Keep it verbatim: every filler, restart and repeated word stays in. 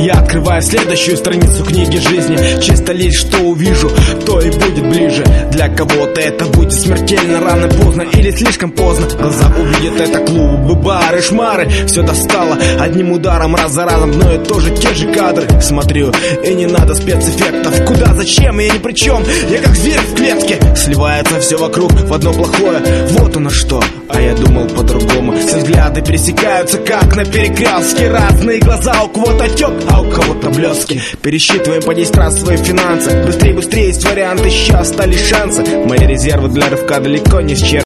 Я открываю следующую страницу книги жизни. Чисто лишь что увижу, то и будет ближе. Для кого-то это будет смертельно рано, поздно или слишком поздно. Глаза увидят это клубы, бары, шмары. Все достало одним ударом, раз за разом, но и тоже те же кадры. Смотрю, и не надо спецэффектов. Куда, зачем, я ни при чем. Я как зверь в клетке. Сливается все вокруг в одно плохое. Вот оно что, а я думал по-другому. Все взгляды пересекаются, как на перекрестке. Разные глаза, у кого-то отек, а у кого-то блески. Пересчитываем по десять раз свои финансы. Быстрее, быстрее, есть варианты, сейчас стали шансы. Мои резервы для рывка далеко не исчерпаны.